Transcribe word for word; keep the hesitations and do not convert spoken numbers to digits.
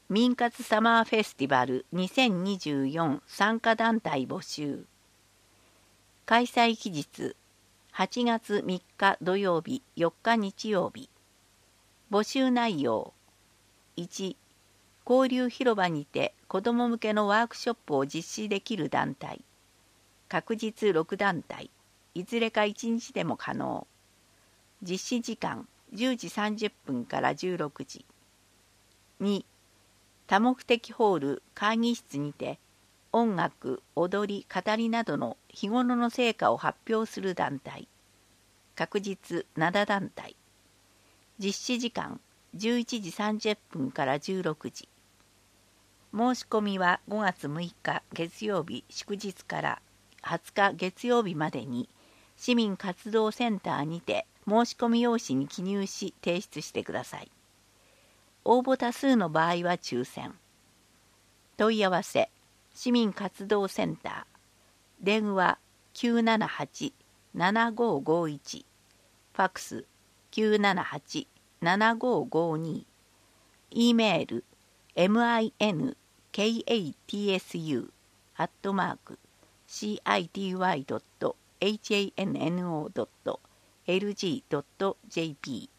民活サマーフェスティバルにせんにじゅうよん参加団体募集。開催期日はちがつみっか土曜日、よっか日曜日。募集内容いち、交流広場にて子ども向けのワークショップを実施できる団体。確実ろく団体、いずれかいちにちでも可能。実施時間じゅうじさんじゅっぷんからじゅうろくじ。に、多目的ホール会議室にて音楽、踊り、語りなどの日頃の成果を発表する団体。確実なな団体。実施時間じゅういちじさんじゅっぷんからじゅうろくじ。申し込みはごがつむいか月曜日祝日からはつか月曜日までに市民活動センターにて申し込み用紙に記入し提出してください。応募多数の場合は抽選。問い合わせ市民活動センター電話 きゅうななはち ななごごいち ファックス きゅうななはち ななごごに E メール ミンカツ アットマーク シーアイティーワイ ドット エイチエーエヌエヌオー ドット エルジー ドット ジェーピー